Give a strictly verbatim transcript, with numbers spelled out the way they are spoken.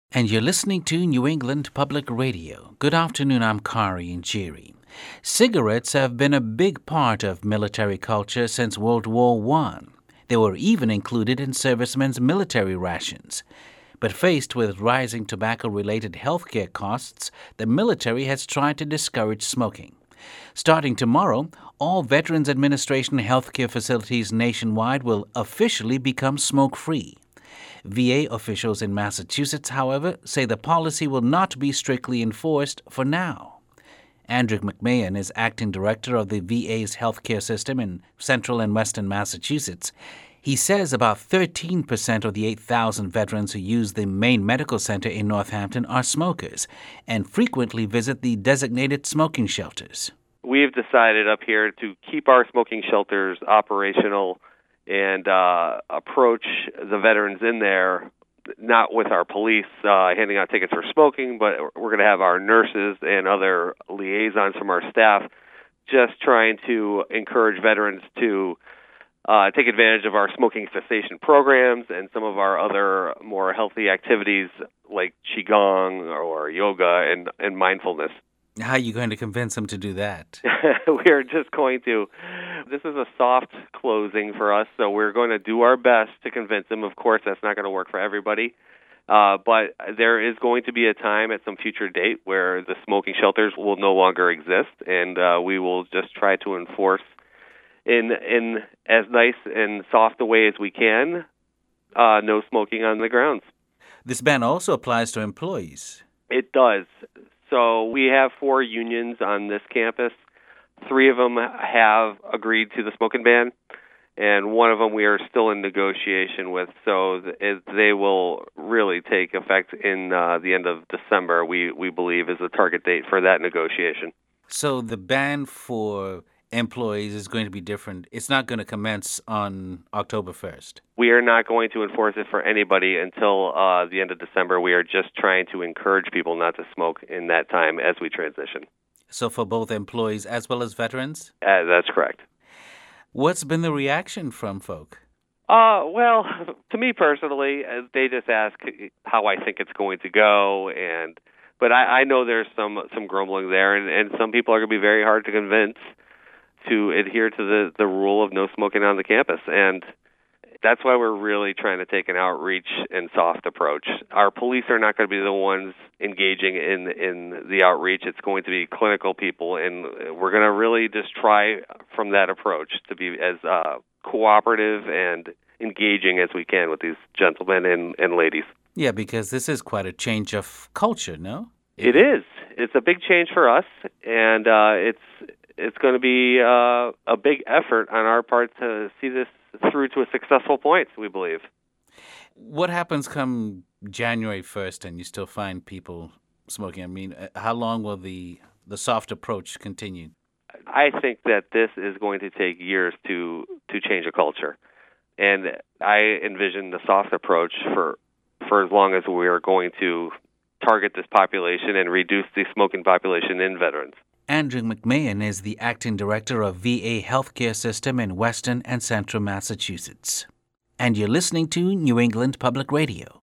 And you're listening to New England Public Radio. Good afternoon, I'm Kari and Jerry. Cigarettes have been a big part of military culture since World War One. They were even included in servicemen's military rations. But faced with rising tobacco-related healthcare costs, the military has tried to discourage smoking. Starting tomorrow, all Veterans Administration healthcare facilities nationwide will officially become smoke-free. V A officials in Massachusetts, however, say the policy will not be strictly enforced for now. Andrew McMahon is acting director of the V A's healthcare system in central and western Massachusetts. He says about thirteen percent of the eight thousand veterans who use the main medical center in Northampton are smokers and frequently visit the designated smoking shelters. We've decided up here to keep our smoking shelters operational and uh, approach the veterans in there, not with our police uh, handing out tickets for smoking, but we're going to have our nurses and other liaisons from our staff just trying to encourage veterans to uh, take advantage of our smoking cessation programs and some of our other more healthy activities like Qigong or yoga and, and mindfulness. How are you going to convince them to do that? We're just going to, this is a soft closing for us, so we're going to do our best to convince them. Of course, that's not going to work for everybody, uh, but there is going to be a time at some future date where the smoking shelters will no longer exist, and uh, we will just try to enforce in in as nice and soft a way as we can, uh, no smoking on the grounds. This ban also applies to employees. It does. So we have four unions on this campus. Three of them have agreed to the smoking ban, and one of them we are still in negotiation with. So it, they will really take effect in uh, the end of December, we, we believe, is the target date for that negotiation. So the ban for employees is going to be different. It's not going to commence on October first. We are not going to enforce it for anybody until uh, the end of December. We are just trying to encourage people not to smoke in that time as we transition. So for both employees as well as veterans? Uh, that's correct. What's been the reaction from folk? Uh, well, to me personally, uh, they just ask how I think it's going to go, and but I, I know there's some some grumbling there, and, and some people are going to be very hard to convince to adhere to the, the rule of no smoking on the campus. And that's why we're really trying to take an outreach and soft approach. Our police are not going to be the ones engaging in, in the outreach. It's going to be clinical people, and we're going to really just try from that approach to be as uh, cooperative and engaging as we can with these gentlemen and, and ladies. Yeah, because this is quite a change of culture, no? It is. It's a big change for us, and uh, it's It's going to be uh, a big effort on our part to see this through to a successful point, we believe. What happens come January first and you still find people smoking? I mean, how long will the, the soft approach continue? I think that this is going to take years to, to change a culture. And I envision the soft approach for, for as long as we are going to target this population and reduce the smoking population in veterans. Andrew McMahon is the acting director of V A healthcare system in western and central Massachusetts. And you're listening to New England Public Radio.